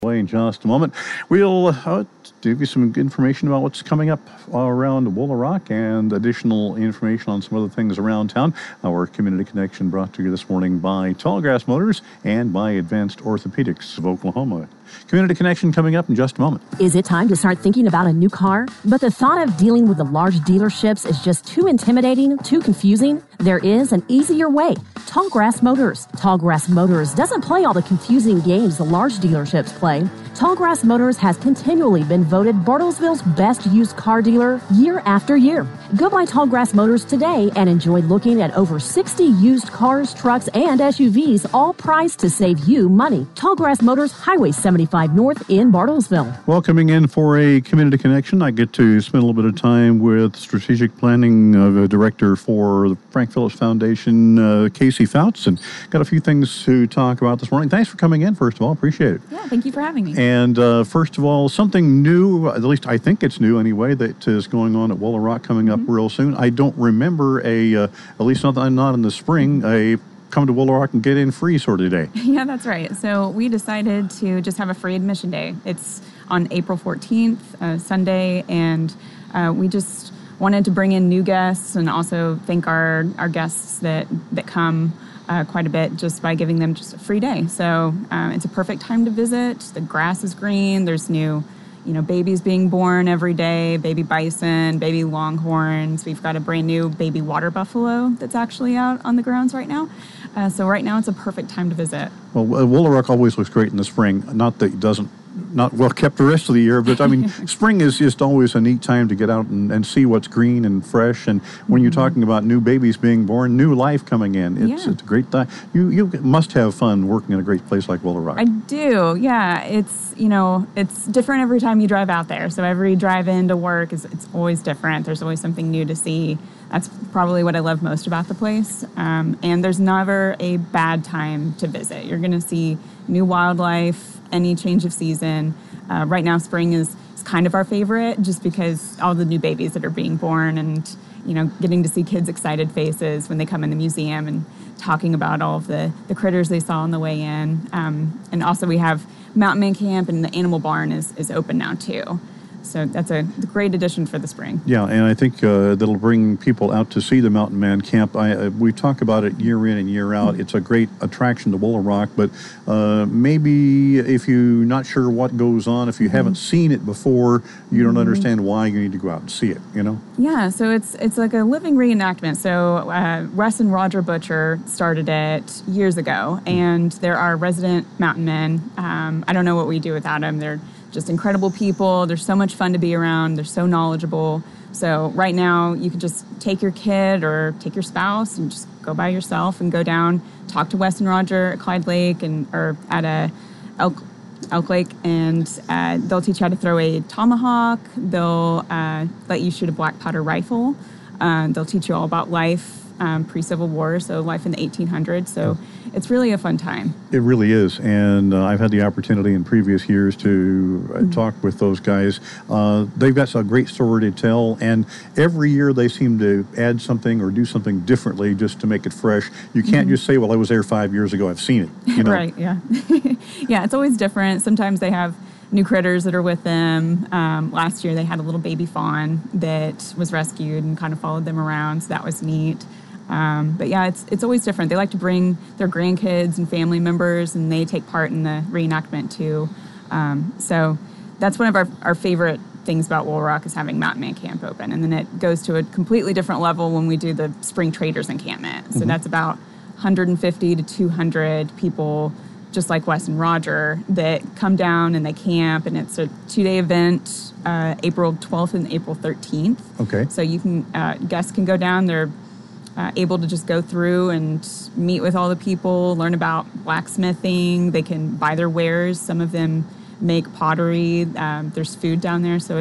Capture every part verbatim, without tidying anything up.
Away in just a moment. We'll uh, give you some information about what's coming up around Woolaroc and additional information on some other things around town. Our Community Connection brought to you this morning by Tallgrass Motors and by Advanced Orthopedics of Oklahoma. Community Connection coming up in just a moment. Is it time to start thinking about a new car? But the thought of dealing with the large dealerships is just too intimidating, too confusing? There is an easier way. Tallgrass Motors. Tallgrass Motors doesn't play all the confusing games the large dealerships play. Tallgrass Motors has continually been voted Bartlesville's best used car dealer year after year. Go by Tallgrass Motors today and enjoy looking at over sixty used cars, trucks, and S U Vs, all priced to save you money. Tallgrass Motors, Highway seventy-five North in Bartlesville. Well, coming in for a Community Connection, I get to spend a little bit of time with Strategic Planning uh, Director for the Frank Phillips Foundation, uh, Casey Fouts, and got a few things to talk about this morning. Thanks for coming in, first of all. Appreciate it. Yeah, thank you for having me. And uh, first of all, something new, at least I think it's new anyway, that is going on at Woolaroc coming up mm-hmm. real soon. I don't remember a, uh, at least not, not in the spring, a come to Woolaroc and get in free sort of day. Yeah, that's right. So we decided to just have a free admission day. It's on April fourteenth, uh, Sunday, and uh, we just wanted to bring in new guests and also thank our, our guests that, that come Uh, quite a bit just by giving them just a free day. So um, it's a perfect time to visit. The grass is green. There's new, you know, babies being born every day, baby bison, baby longhorns. We've got a brand new baby water buffalo that's actually out on the grounds right now. Uh, so right now it's a perfect time to visit. Well, uh, Woolaroc always looks great in the spring. Not that it doesn't not well kept the rest of the year, but I mean, spring is just always a neat time to get out and, and see what's green and fresh. And when mm-hmm. you're talking about new babies being born, new life coming in, it's, yeah. it's a great time. You you must have fun working in a great place like Woolaroc. I do, yeah. It's, you know, it's different every time you drive out there. So every drive in to work is it's always different. There's always something new to see. That's probably what I love most about the place. Um, and there's never a bad time to visit. You're going to see new wildlife, any change of season. Uh, right now, spring is, is kind of our favorite just because all the new babies that are being born and, you know, getting to see kids' excited faces when they come in the museum and talking about all of the, the critters they saw on the way in. Um, and also we have Mountain Man Camp, and the Animal Barn is, is open now too. So that's a great addition for the spring. Yeah, and I think uh, that'll bring people out to see the Mountain Man Camp. I, uh, we talk about it year in and year out. Mm-hmm. It's a great attraction to Woolaroc, but uh, maybe if you're not sure what goes on, if you mm-hmm. haven't seen it before, you don't mm-hmm. understand why you need to go out and see it, you know? Yeah, so it's it's like a living reenactment. So uh, Wes and Roger Butcher started it years ago, mm-hmm. and they're our resident mountain men. Um, I don't know what we do without them. They're just incredible people. They're so much fun to be around. They're so knowledgeable. So right now you can just take your kid or take your spouse and just go by yourself and go down, talk to Wes and Roger at Clyde Lake and or at a Elk, Elk Lake, and uh, they'll teach you how to throw a tomahawk. They'll uh, let you shoot a black powder rifle. Uh, they'll teach you all about life. Um, pre-Civil War, so life in the eighteen hundreds. So it's really a fun time. It really is. And uh, I've had the opportunity in previous years to uh, mm-hmm. talk with those guys. Uh, they've got a great story to tell, and every year they seem to add something or do something differently just to make it fresh. You can't mm-hmm. just say, well, I was there five years ago, I've seen it. You know? Right, yeah. Yeah, it's always different. Sometimes they have new critters that are with them. Um, last year they had a little baby fawn that was rescued and kind of followed them around, so that was neat. Um, but yeah, it's it's always different. They like to bring their grandkids and family members, and they take part in the reenactment too. Um, so that's one of our, our favorite things about Woolaroc is having Mountain Man Camp open. And then it goes to a completely different level when we do the Spring Traders Encampment. So mm-hmm. that's about one hundred fifty to two hundred people, just like Wes and Roger, that come down and they camp. And it's a two-day event, uh, April twelfth and April thirteenth. Okay. So you can uh, guests can go down. They're Uh, able to just go through and meet with all the people, learn about blacksmithing. They can buy their wares. Some of them make pottery. Um, there's food down there, so it's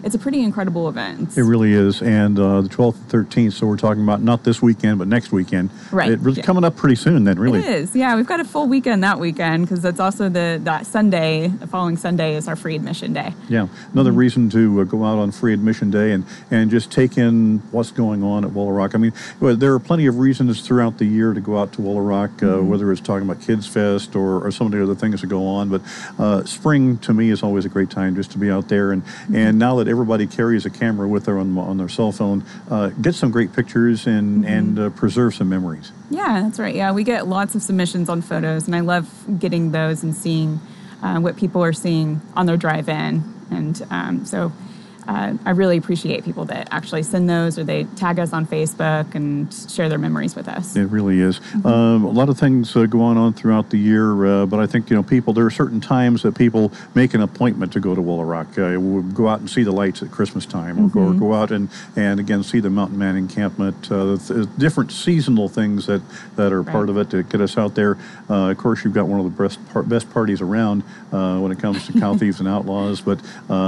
it's a pretty incredible event. It really is. And uh, the twelfth and thirteenth, so we're talking about not this weekend, but next weekend. Right. It really yeah. coming up pretty soon then, really. It is. Yeah, we've got a full weekend that weekend because that's also the that Sunday, the following Sunday is our free admission day. Yeah. Another Mm-hmm. reason to uh, go out on free admission day and, and just take in what's going on at Woolaroc. I mean, well, there are plenty of reasons throughout the year to go out to Woolaroc, uh, Mm-hmm. whether it's talking about Kids Fest or, or some of the other things that go on. But uh, spring, to me, is always a great time just to be out there. And, Mm-hmm. and now that everybody carries a camera with them on, on their cell phone, uh, get some great pictures and, Mm-hmm. and uh, preserve some memories. Yeah, that's right. Yeah, we get lots of submissions on photos, and I love getting those and seeing uh, what people are seeing on their drive-in. And um, so uh, I really appreciate people that actually send those or they tag us on Facebook and share their memories with us. It really is. Mm-hmm. Um, a lot of things uh, going on throughout the year, uh, but I think, you know, people, there are certain times that people make an appointment to go to Woolaroc. Uh, we'll go out and see the lights at Christmas time, or, Mm-hmm. go, or go out and, and again, see the Mountain Man encampment. Uh, th- different seasonal things that, that are Right. part of it to get us out there. Uh, of course, you've got one of the best, par- best parties around uh, when it comes to Cow Thieves and Outlaws, but,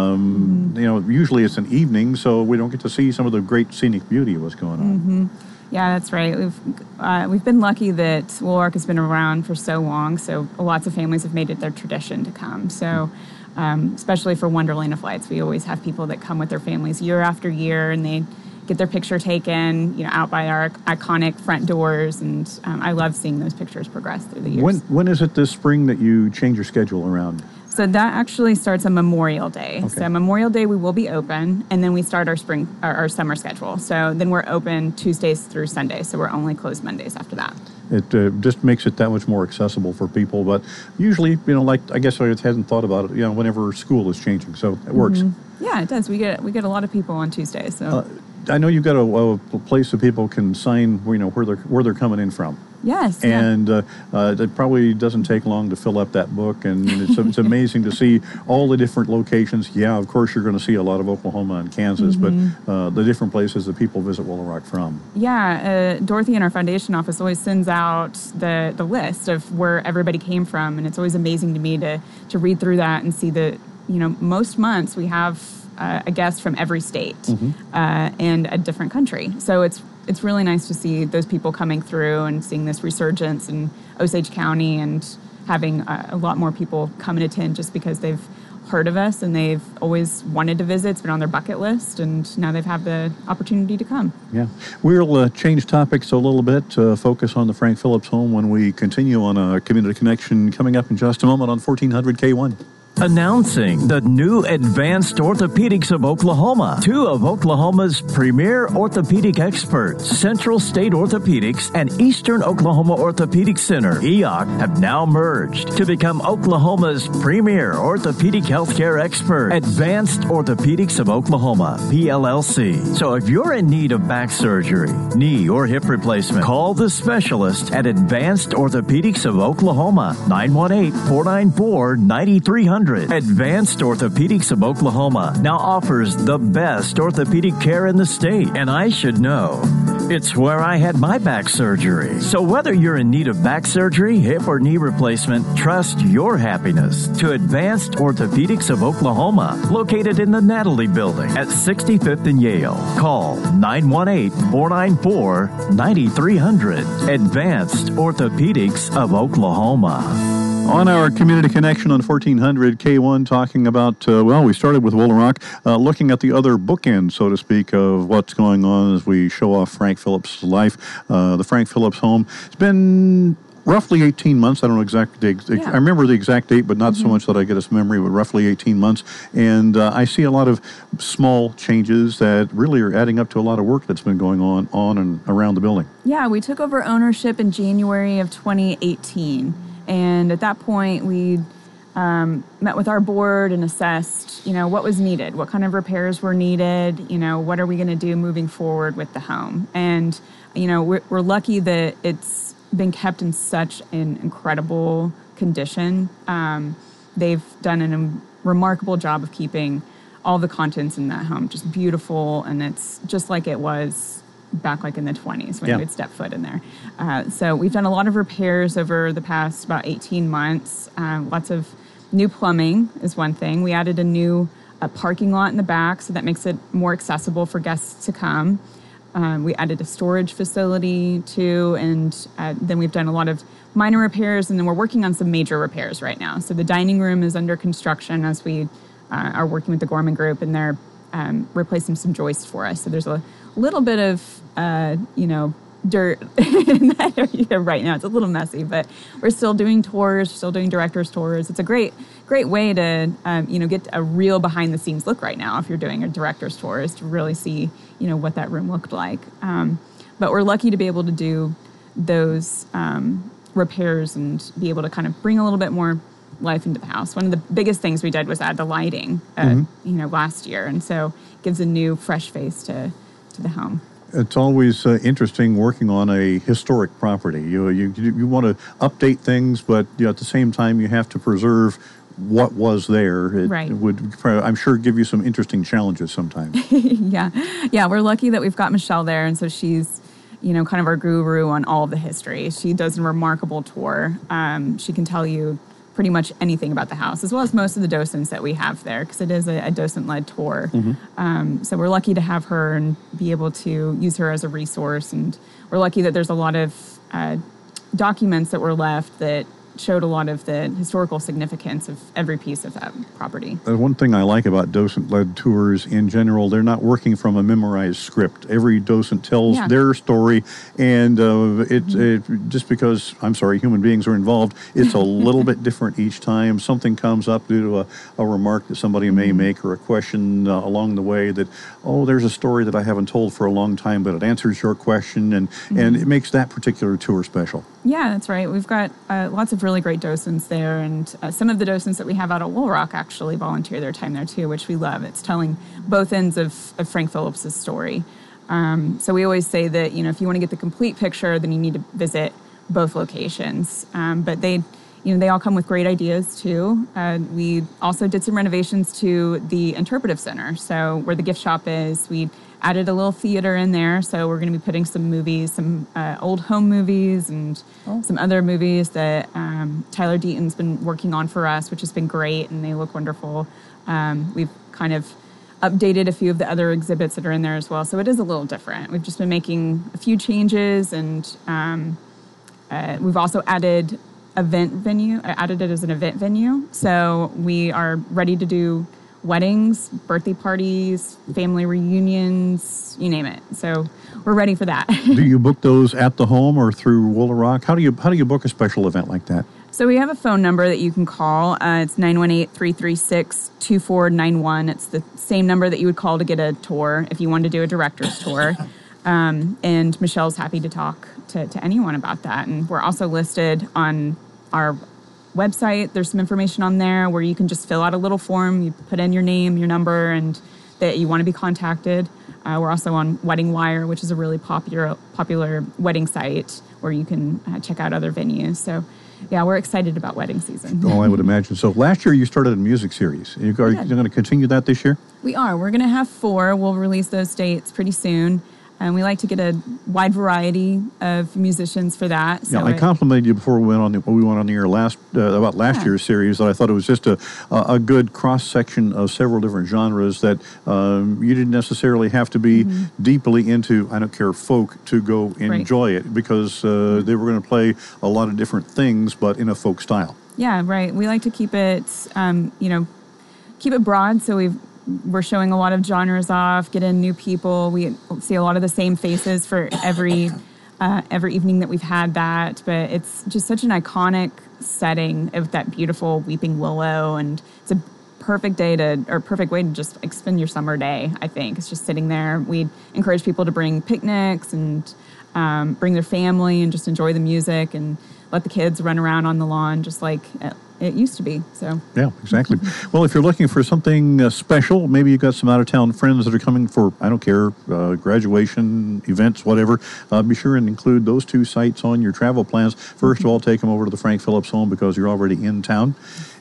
um, Mm-hmm. you know, usually it's an evening, so we don't get to see some of the great scenic beauty of what's going on. Mm-hmm. Yeah, that's right. We've uh, we've been lucky that Woolaroc has been around for so long, so lots of families have made it their tradition to come. So, um, especially for Wonderland of Lights, we always have people that come with their families year after year, and they get their picture taken, you know, out by our iconic front doors, and um, I love seeing those pictures progress through the years. When when is it this spring that you change your schedule around? So that actually starts on Memorial Day. Okay. So Memorial Day we will be open, and then we start our spring our, our summer schedule. So then we're open Tuesdays through Sundays. So we're only closed Mondays after that. It uh, just makes it that much more accessible for people. But usually, you know, like I guess I hadn't thought about it. You know, whenever school is changing, so it works. Mm-hmm. Yeah, it does. We get we get a lot of people on Tuesdays. So Uh, I know you've got a, a place that people can sign, you know, where they're where they're coming in from. yes, yeah. And uh, uh, it probably doesn't take long to fill up that book, and it's, it's amazing to see all the different locations. Yeah, of course, you're going to see a lot of Oklahoma and Kansas, Mm-hmm. but uh, the different places that people visit Woolaroc from. Yeah, uh, Dorothy in our foundation office always sends out the, the list of where everybody came from, and it's always amazing to me to to read through that and see that, you know, most months we have uh, a guest from every state uh, and a different country. So it's it's really nice to see those people coming through and seeing this resurgence in Osage County and having uh, a lot more people come and attend just because they've heard of us and they've always wanted to visit. It's been on their bucket list, and now they've had the opportunity to come. Yeah. We'll uh, change topics a little bit to focus on the Frank Phillips home when we continue on a Community Connection coming up in just a moment on fourteen hundred K one. Announcing the new Advanced Orthopedics of Oklahoma. Two of Oklahoma's premier orthopedic experts, Central State Orthopedics and Eastern Oklahoma Orthopedic Center, E O C, have now merged to become Oklahoma's premier orthopedic healthcare expert, Advanced Orthopedics of Oklahoma, P L L C. So if you're in need of back surgery, knee or hip replacement, call the specialist at Advanced Orthopedics of Oklahoma, nine one eight, four nine four, nine three hundred. Advanced Orthopedics of Oklahoma now offers the best orthopedic care in the state. And I should know, it's where I had my back surgery. So whether you're in need of back surgery, hip or knee replacement, trust your happiness to Advanced Orthopedics of Oklahoma, located in the Natalie Building at sixty-fifth and Yale. Call nine one eight, four nine four, nine three hundred. Advanced Orthopedics of Oklahoma. On our Community Connection on fourteen hundred K one, talking about, uh, well, we started with Woolaroc, uh, looking at the other bookend, so to speak, of what's going on as we show off Frank Phillips' life. Uh, the Frank Phillips home. It's been roughly eighteen months. I don't know exactly. Yeah. I remember the exact date, but not mm-hmm. so much that I get its memory, but roughly eighteen months. And uh, I see a lot of small changes that really are adding up to a lot of work that's been going on on and around the building. Yeah, we took over ownership in January of twenty eighteen. And at that point, we um, met with our board and assessed, you know, what was needed, what kind of repairs were needed, you know, what are we going to do moving forward with the home. And, you know, we're, we're lucky that it's been kept in such an incredible condition. Um, they've done a um, remarkable job of keeping all the contents in that home just beautiful, and it's just like it was back like in the twenties when yeah. you would step foot in there. Uh, so we've done a lot of repairs over the past about eighteen months. Uh, lots of new plumbing is one thing. We added a new a parking lot in the back, so that makes it more accessible for guests to come. Um, we added a storage facility too, and uh, then we've done a lot of minor repairs, and then we're working on some major repairs right now. So the dining room is under construction as we uh, are working with the Gorman Group, and they're um, replacing some joists for us. So there's a little bit of, uh, you know, dirt in that area right now. It's a little messy, but we're still doing tours, still doing director's tours. It's a great, great way to, um, you know, get a real behind the scenes look right now if you're doing a director's tour, is to really see, you know, what that room looked like. Um, but we're lucky to be able to do those um, repairs and be able to kind of bring a little bit more life into the house. One of the biggest things we did was add the lighting, uh, mm-hmm. you know, last year. And so it gives a new, fresh face to, to the home. It's always uh, interesting working on a historic property. You you you want to update things, but you know, at the same time, you have to preserve what was there. It right. would, I'm sure, give you some interesting challenges sometimes. yeah, yeah. We're lucky that we've got Michelle there, and so she's, you know, kind of our guru on all of the history. She does a remarkable tour. Um, she can tell you pretty much anything about the house, as well as most of the docents that we have there, because it is a, a docent-led tour. Mm-hmm. Um, so we're lucky to have her and be able to use her as a resource. And we're lucky that there's a lot of uh, documents that were left that showed a lot of the historical significance of every piece of that property. Uh, one thing I like about docent-led tours in general, they're not working from a memorized script. Every docent tells yeah. their story, and uh, it, mm-hmm. it just because, I'm sorry, human beings are involved, it's a little bit different each time. Something comes up due to a, a remark that somebody may mm-hmm. make, or a question uh, along the way that, oh, there's a story that I haven't told for a long time, but it answers your question, and, mm-hmm. and it makes that particular tour special. Yeah, that's right. We've got uh, lots of really great docents there, and uh, some of the docents that we have out at Wool Rock actually volunteer their time there too, which we love. It's telling both ends of, of Frank Phillips' story. Um, so we always say that, you know, if you want to get the complete picture, then you need to visit both locations. Um, but they, you know, they all come with great ideas too. Uh, we also did some renovations to the interpretive center. So where the gift shop is, we added a little theater in there, so we're going to be putting some movies, some uh, old home movies, and oh. some other movies that um, Tyler Deaton's been working on for us, which has been great, and they look wonderful. Um, we've kind of updated a few of the other exhibits that are in there as well, so it is a little different. We've just been making a few changes, and um, uh, we've also added event venue. I added it as an event venue, so we are ready to do weddings, birthday parties, family reunions, you name it. So we're ready for that. Do you book those at the home or through Wool Rock? How do you how do you book a special event like that? So we have a phone number that you can call. Uh, it's nine one eight, three three six, two four nine one. It's the same number that you would call to get a tour if you wanted to do a director's tour. Um, and Michelle's happy to talk to, to anyone about that. And we're also listed on our website. There's some information on there where you can just fill out a little form. You put in your name, your number, and that you want to be contacted. Uh, we're also on Wedding Wire, which is a really popular popular wedding site where you can uh, check out other venues. So, yeah, we're excited about wedding season. Oh, I would imagine so. Last year you started a music series. Are you going to continue that this year? We are. We're going to have four. We'll release those dates pretty soon. And we like to get a wide variety of musicians for that. So yeah, I it, complimented you before we went on the, we went on the air last uh, about last yeah. year's series that I thought it was just a a good cross section of several different genres that um, you didn't necessarily have to be mm-hmm. deeply into. I don't care folk to go enjoy right. it because uh, they were going to play a lot of different things, but in a folk style. Yeah, right. We like to keep it, um, you know, keep it broad. So we've. We're showing a lot of genres off, get in new people. We see a lot of the same faces for every uh, every evening that we've had that. But it's just such an iconic setting of that beautiful weeping willow. And it's a perfect day to, or perfect way to just like, spend your summer day, I think. It's just sitting there. We encourage people to bring picnics and um, bring their family and just enjoy the music and let the kids run around on the lawn just like it used to be. So yeah, exactly. Well, if you're looking for something uh, special, maybe you've got some out-of-town friends that are coming for, I don't care, uh, graduation, events, whatever, uh, be sure and include those two sites on your travel plans. First of all, take them over to the Frank Phillips home because you're already in town.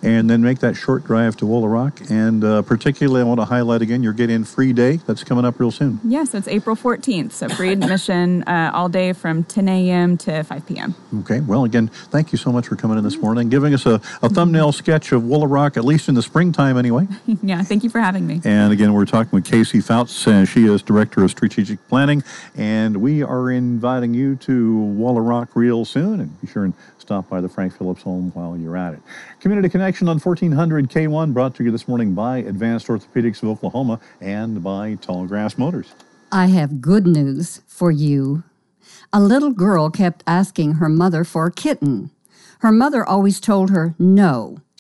and then make that short drive to Woolaroc. And uh, particularly, I want to highlight again your Get In Free Day. That's coming up real soon. Yes, it's April fourteenth. So free admission uh, all day from ten a.m. to five p.m. Okay. Well, again, thank you so much for coming in this morning, giving us a, a thumbnail sketch of Woolaroc, at least in the springtime anyway. Yeah, thank you for having me. And again, we're talking with Casey Fouts. Uh, she is Director of Strategic Planning. And we are inviting you to Woolaroc real soon. And be sure and stop by the Frank Phillips home while you're at it. Community Connection on fourteen hundred K one, brought to you this morning by Advanced Orthopedics of Oklahoma and by Tallgrass Motors. I have good news for you. A little girl kept asking her mother for a kitten. Her mother always told her no,